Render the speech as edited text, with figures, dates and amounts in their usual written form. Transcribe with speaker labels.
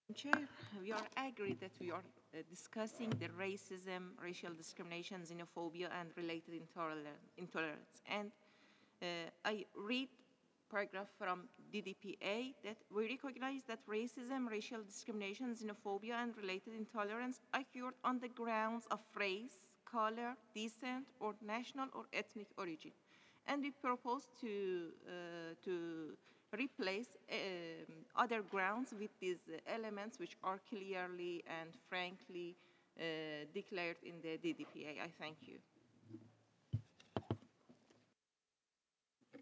Speaker 1: Chair, we are agreed that we are discussing the racism, racial discrimination, xenophobia, and related intolerance. And I read paragraph from DDPA that we recognize that racism, racial discrimination, xenophobia, and related intolerance occurred on the grounds of race, color, descent, or national or ethnic origin. And we propose to replace other grounds with these elements which are clearly and frankly declared in the DDPA. I thank you.